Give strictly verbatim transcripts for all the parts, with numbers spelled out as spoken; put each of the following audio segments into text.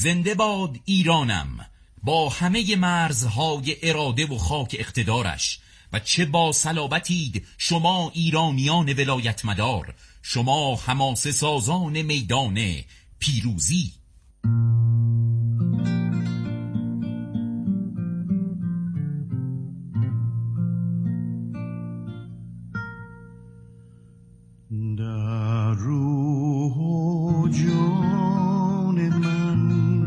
زنده باد ایرانم با همه مرزهای اراده و خاک اقتدارش، و چه با صلابتید شما ایرانیان ولایت مدار، شما حماسه سازان میدان پیروزی. در روح و جان من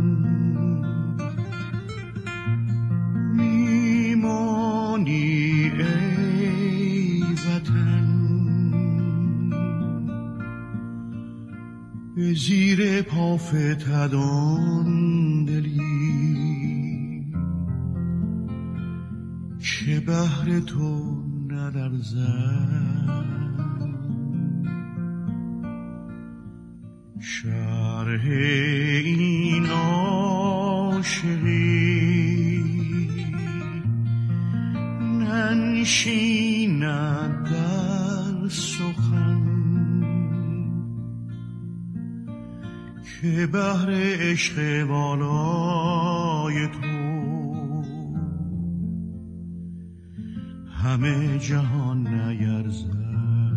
میمانی ای وطن، به زیر پا فتدان دلی که بهر تو نلرزد. شرح این عاشقی ننشیند در سخن، که بهر عشق والای تو همه جهان نیرزد.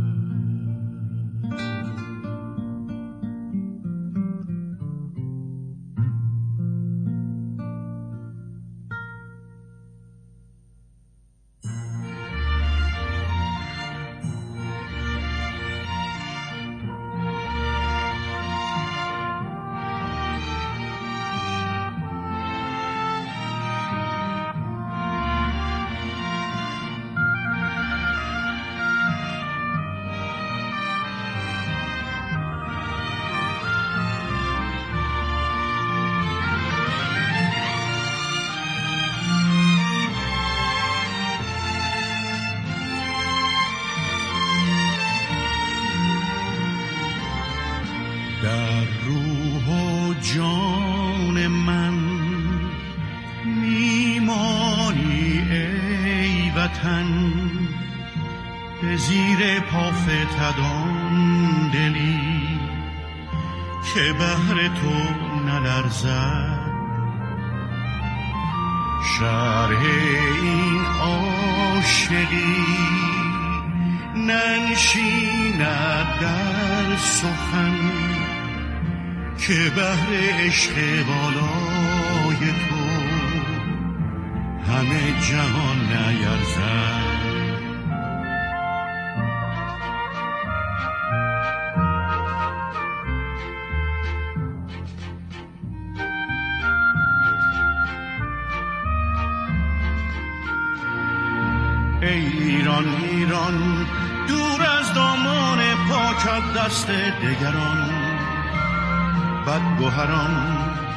در روح و جان من میمانی ای وطن، به زیر پا فتدان دلی که بهر تو نلرزد. شرح این عاشقی ننشیند در سخن، که بهر عشق بالای تو همه جهان نیرزد. ای ایران ایران دور از دامان پاکت دست دگران بدگوهران،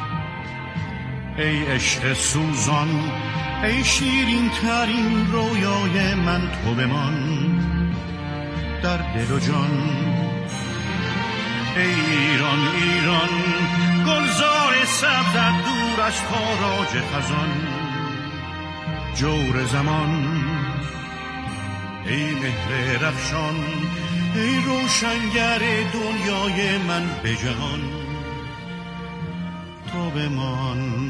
ای عشق سوزان ای شیرین ترین رویای من، تو بمان در دل و جان. ای ایران ایران گلزار سبزت دور از تاراج خزان، جور زمان ای مهر رخشان ای روشنگر دنیای من به جهان، تو بمان.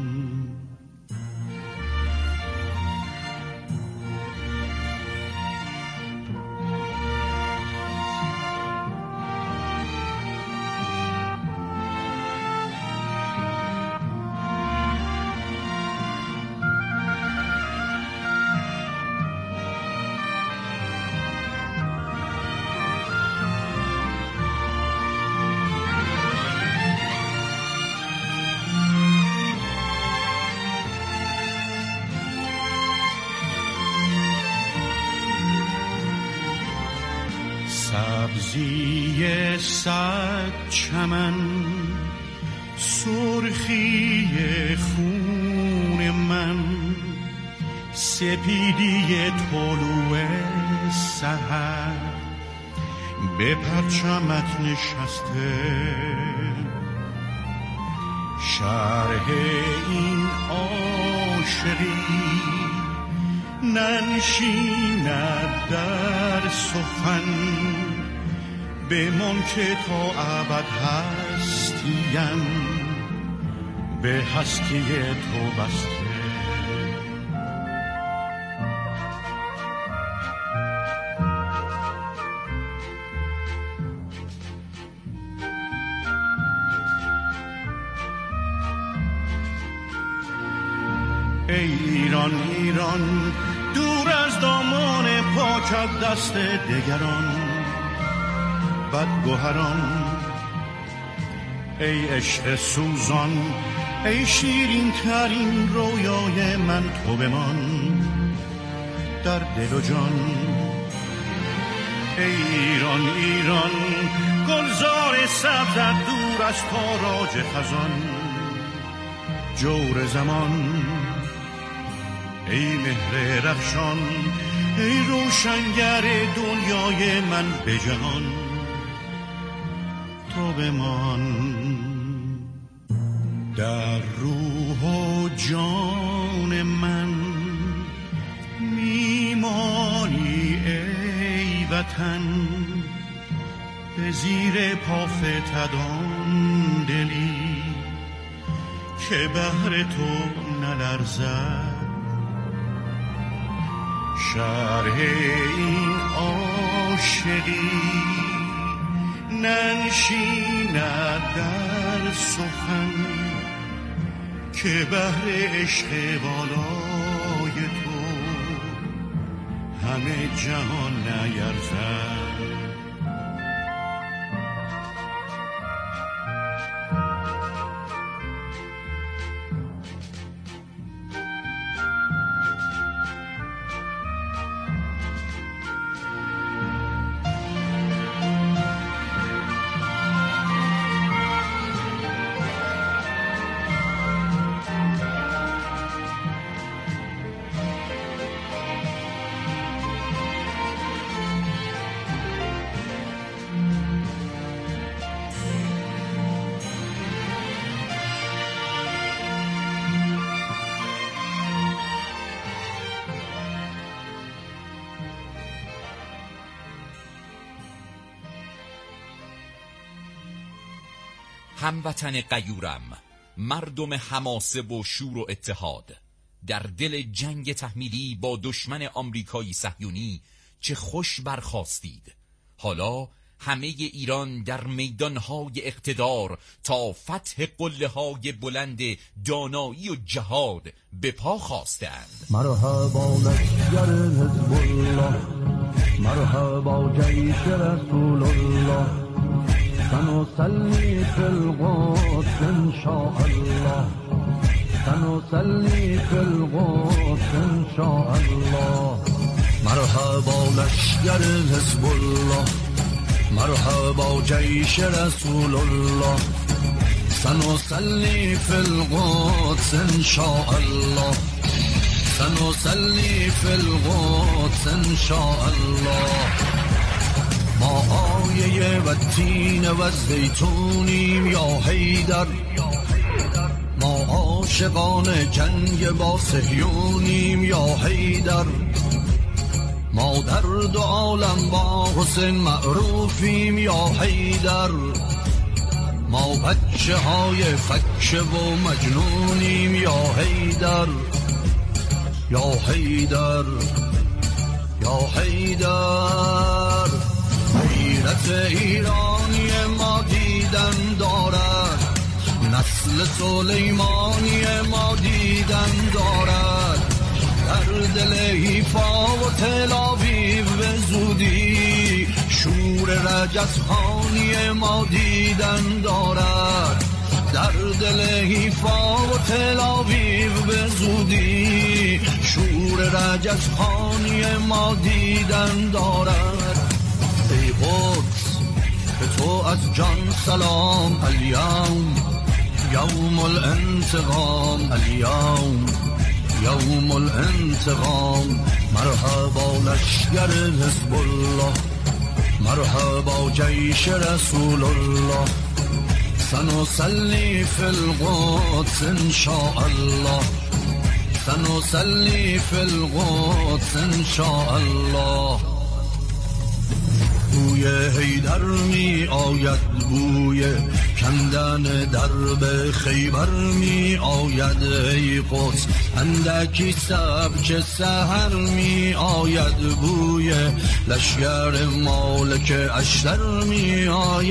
سبزی صد چمن سرخی خون من، سپیدی طلوع سحر به پرچمت نشسته. شرح این عاشقی ننشیند در سخن، بمان که تا ابد هستیم به هستی تو بسته. ای ایران ایران دور از دامان پاکت دست دگران بدگوهران، ای عشق سوزان، ای شیرین ترین رویای من تو بمان در دل و جان. ای ایران ایران گلزار سبزت دور از تاراج خزان جور زمان. ای مهر رخشان، ای روشنگر دنیای من به جهان تو بمان. در روح و جان من میمانی ای وطن، به زیر پا فتدان دلی که بهر تو نلرزد. شرح این عاشقی ننشیند در سخن، که بهر عشق بالای تو همه جهان نیرزد. هموطن غیورم، مردم حماسه و شور و اتحاد، در دل جنگ تحمیلی با دشمن آمریکایی صهیونی چه خوش برخاستید. حالا همه ایران در میدانهای اقتدار تا فتح قله‌های بلند دانایی و جهاد به پا خواستند. مرحبا لشکر حزب الله، مرحبا جیش رسول الله، سنصلي في القدس إن شاء الله، سنصلي في القدس إن شاء الله. مرحبا لشکر حزب الله، مرحبا جیش رسول الله، سنصلي في القدس إن شاء الله، سنصلي في القدس إن شاء الله. ما آیه و تین و زیتونیم یا حیدر، ما عاشقان جنگ با صهیونیم یا حیدر، ما در دو عالم با حسین معروفیم یا حیدر، ما بچه های فکشه و مجنونیم یا حیدر، یا حیدر، یا حیدر. غیرت ایرانی ما دیدن دارد، نسل سلیمانی ما دیدن دارد، در دل حیفا و تل آویو به زودی شور رجزخانی ما دیدن دارد، در دل حیفا و تل آویو به زودی شور رجزخانی ما دیدن دارد. ای قدس به تو از جان سلام، الیوم یوم الانتقام، الیوم یوم الانتقام. مرحبا لشکر حزب الله، مرحبا جیش رسول الله، سنصلي في القدس إن شاء الله، سنصلي في القدس إن شاء الله. بوی حیدر می آید، بوی کندن درب خیبر می آید. ای قدس اندکی سبک سحر می آید، بوی لشگر مالک اشتر می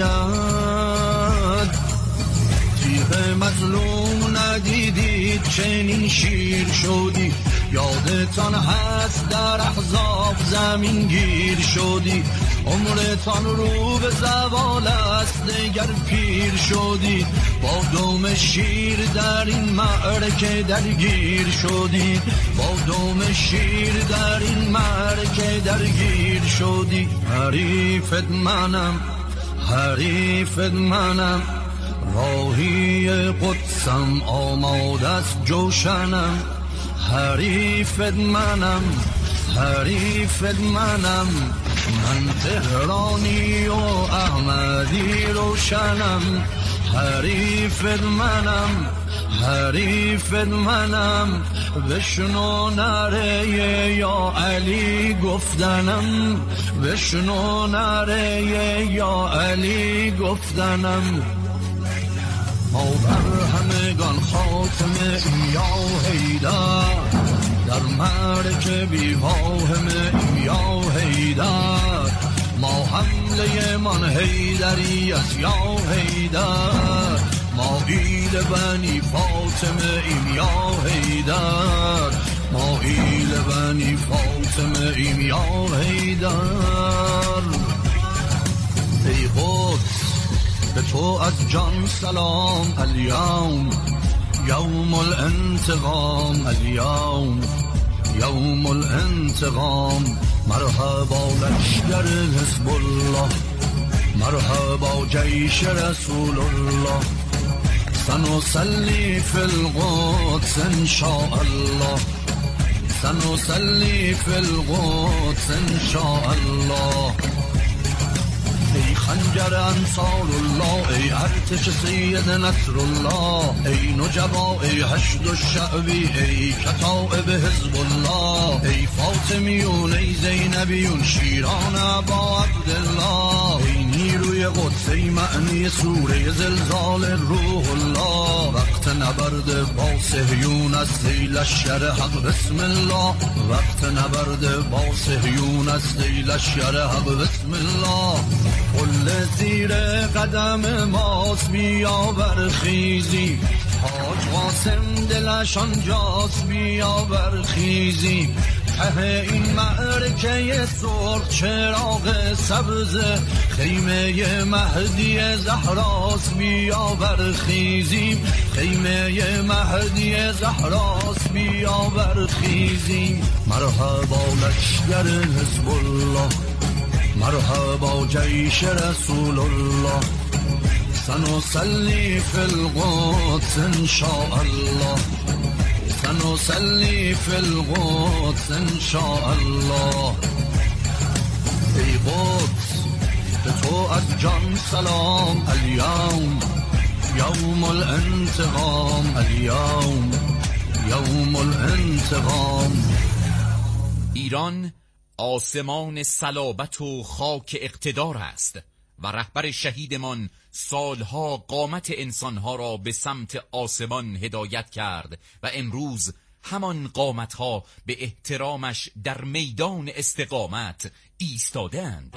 آید. تیغ مظلوم ندیدید چنین شیر شدی، یادتان هست در احزاب زمین گیر شدی. عمرتان رو به زوال است دگر پیر شدی، با دوم شیر در این معرکه درگیر شدی، با دوم شیر در این معرکه درگیر شدی. حریفت منم، حریفت منم، راهی قدسم آماده است جوشنم. حریفت منم، حریفت منم، من تهرانی و احمدی روشنم. حریفت منم، حریفت منم، بشنو نره یا علی گفتنم، بشنو نره یا علی گفتنم. ما بر همگان خاتمه یا حیدر، در معرکه بی واهمه یا حیدر. ما حمله من حیدری است یا حیدر، ما ایل بنی فاطمه ایم یا حیدر، ما ایل بنی فاطمه ایم یا حیدر. ای قدس به تو از جان سلام، الیوم یوم الانتقام، الیوم یوم الانتقام. مرحبا لشکر حزب الله، مرحبا جیش رسول الله. سنصلي في القدس ان شاء الله، سنصلي في القدس ان شاء الله. ای خنجر انصار الله، ای ارتش سید نصر الله، ای نجبا، ای حشد الشعبی، ای کتائب حزب الله، ای فاطمیون، ای زینبیون، شیران ابا عبدالله. ای نیروی قدس، ای معنی سوره زلزال روح الله. وقت نبرد با صهیون است، ای لشکر حق بسم الله. وقت نبرد با صهیون است، ای لشکر حق بسم الله. قل زیر قدم ماست بیا برخیزی، حاج قاسم دلش آنجاست بیا برخیزی. ته این معرکه سرخ چراغ سبز، خیمه مهدی زهراست بیا برخیزیم، خیمه مهدی زهراست بیا برخیزیم. مرحبا لشکر حزب الله، مرحبا جیش رسول الله. سنصلي في القدس ان شاء الله، سنصلي في القدس ان شاء الله. ای قدس به تو از جان سلام، الیوم یوم الانتقام، الیوم یوم الانتقام. ایران آسمان صلابت و خاک اقتدار است و رهبر شهیدمان سالها قامت انسانها را به سمت آسمان هدایت کرد و امروز همان قامتها به احترامش در میدان استقامت ایستادند.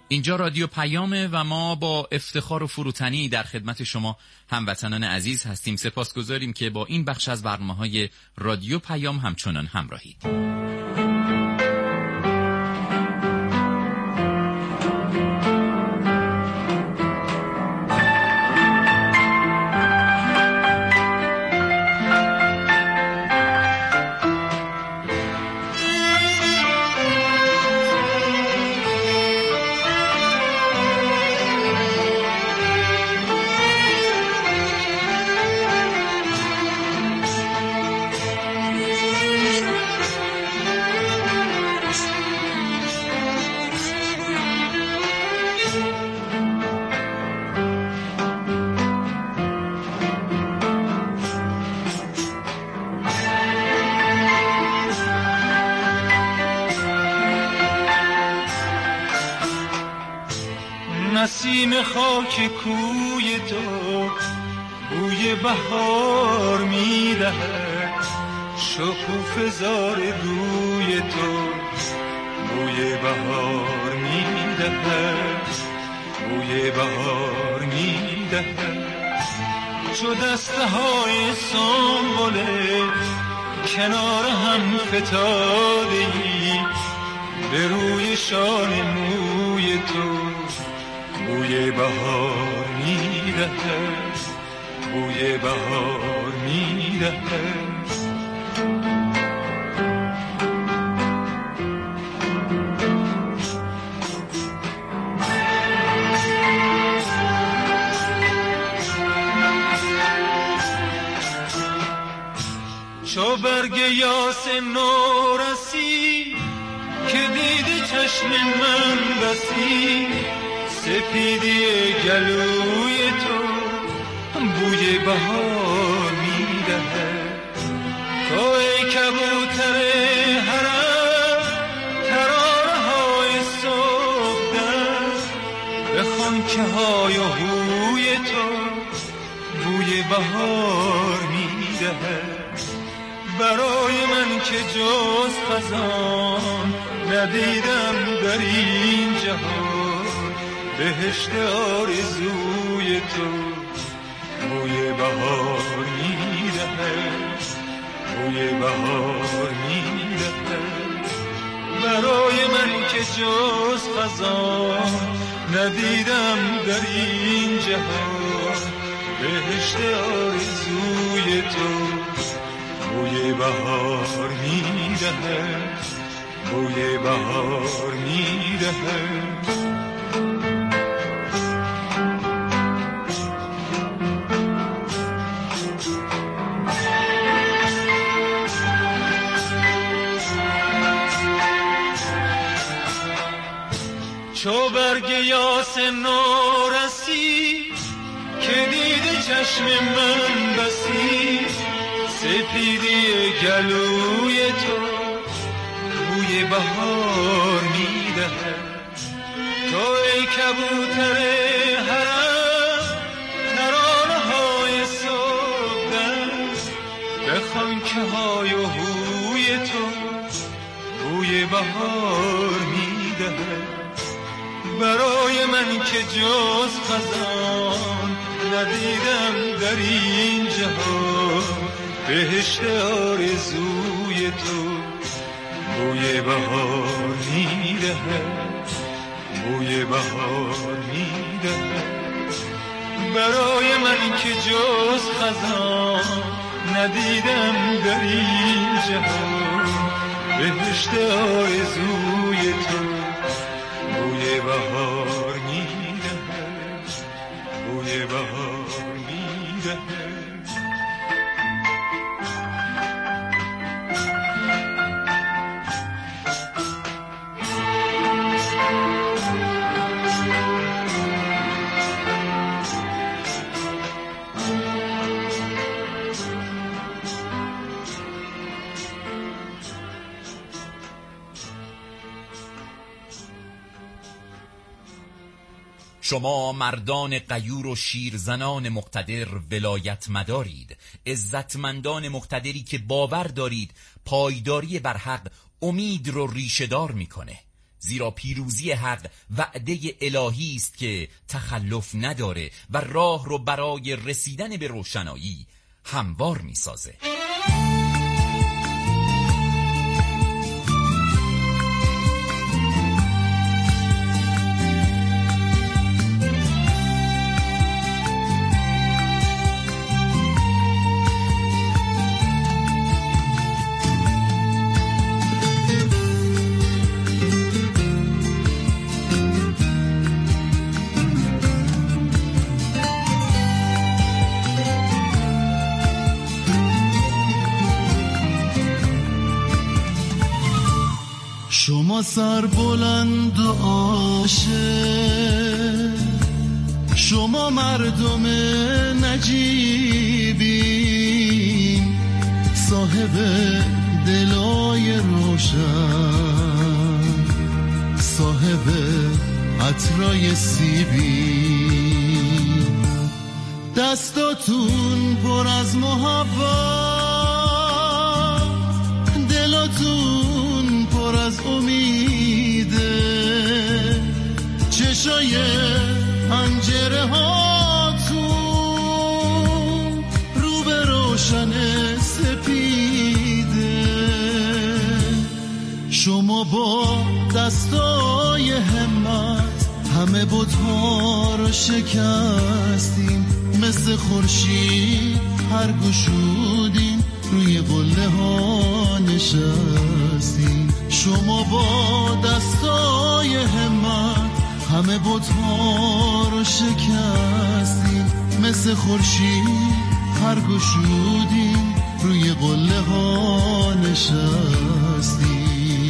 اینجا رادیو پیامه و ما با افتخار و فروتنی در خدمت شما هموطنان عزیز هستیم. سپاسگزاریم که با این بخش از برنامه‌های رادیو پیام همچنان همراهید. نسیم خاک کوی تو بوی بهار میدهد، شکوفه زار روی تو بوی بهار میدهد، بوی بهار میدهد. چو دسته های سنبله کنار هم فتاده‌ای، به روی شانه موی تو بوی بهار میدهد، بوی بهار میدهد. چو برگ یاس نو رسی که دیدی چشم من بسی، سپیدی گلوی تو بوی بهار میدهد. تو ای کبوتر حرم ترانه های صبحدم، به خانچه های و هوی تو بوی بهار میدهد. برای من که جز خزان ندیدم در این جهان، بهشت آرزوی تو بوی بهار میدهد، بوی بهار میدهد. برای من که جز خزان ندیدم در این جهان، بهشت آرزوی تو بوی بهار میدهد، بوی بهار میدهد. چو برگ یاس نو رسی که دیده چشم من بسی، سپیدی گلوی تو بوی بهار میدهد. تو ای کبوتر حرم ترانه های صبحدم، به خانچه های و هوی تو بوی بهار میدهد. برای من که جز خزان ندیدم در این جهان، بهشت آرزوی تو بوی بهار میدهد، بوی بهار میدهد. برای من که جز خزان ندیدم در این جهان، بهشت آرزوی تو بوی بهار میدهد، بوی بهار میدهد. شما مردان غیور و شیرزنان مقتدر ولایت مدارید، عزتمندان مقتدری که باور دارید پایداری بر حق امید رو ریشه‌دار میکنه. زیرا پیروزی حق وعده الهی است که تخلف نداره و راه رو برای رسیدن به روشنایی هموار میسازه. شما سر بلند و عاشق، شما مردم نجیبین، صاحب دلای روشن، صاحب عطرای سیبین، دستاتون پر از محبت، دلاتون پر از امیده، چشای پنجره هاتون رو به روشن سپیده. شما با دستای همت همه بت‌ها رو شکستیم، مثل خورشید هر گشودیم روی قله ها نشستیم. شما با دستای همت همه بت‌ها رو شکستیم، مثل خورشید هر گشودیم روی قله ها نشستیم.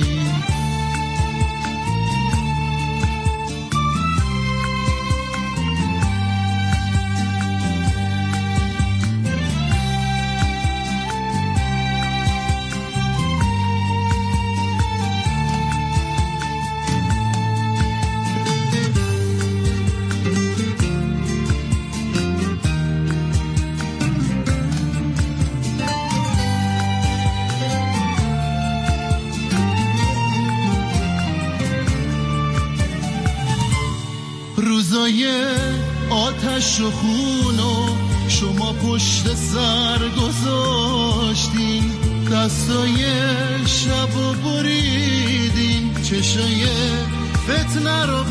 روزای آتش و خونو شما پشت سر گذاشتین، دستای شب و بریدین، چشای فتنه رو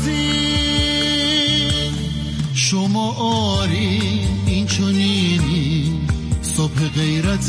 بستین. شما آرین این چنینی، صبح غیرت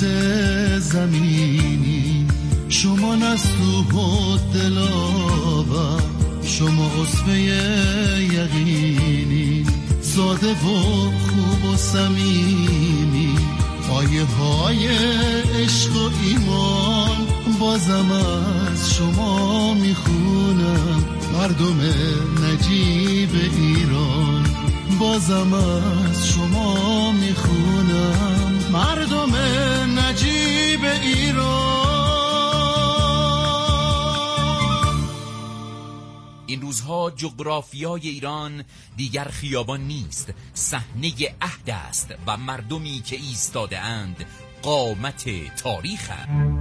زمینی، شما نصوح و دلاور، شما عصبه یقینی، ساده و خوب و صمیمی، آیه های عشق و ایمان بازم از شما میخونم. مردم نجیب ایران بازم از شما میخونم. مردم نجیب ایران. این روزها جغرافیای ایران دیگر خیابان نیست، صحنه عهد است و مردمی که ایستاده اند قامت تاریخند.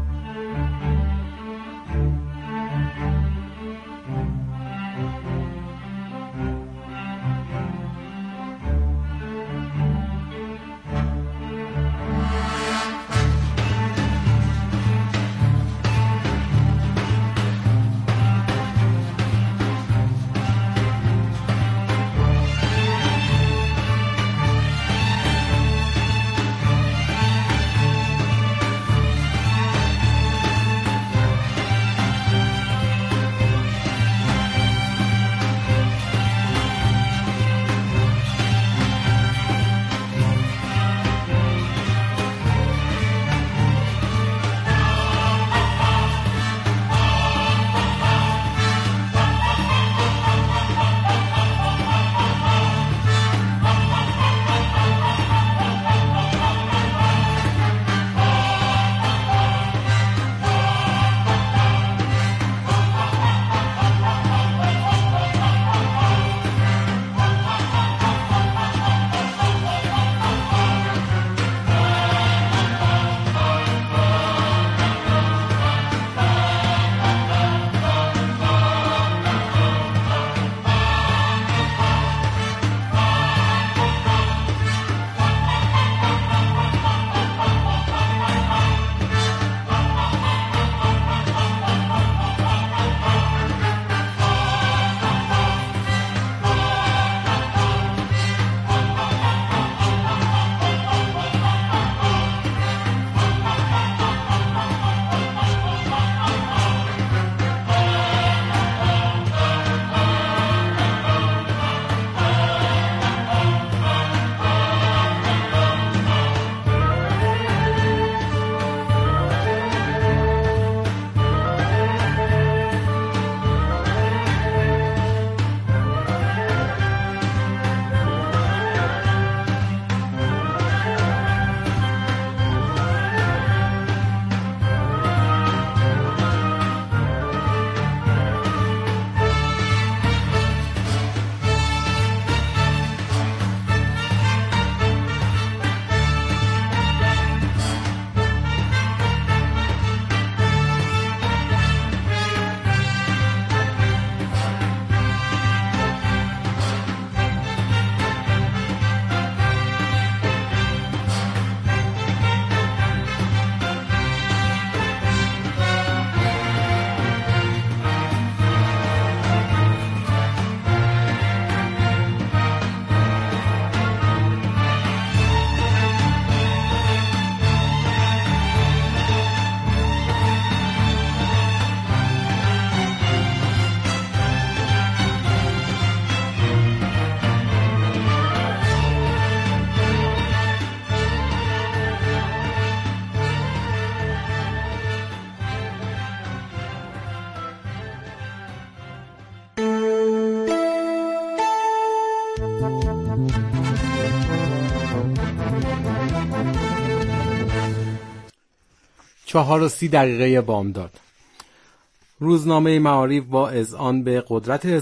چهار و سی دقیقه بامداد. روزنامه معارف با اذعان به قدرت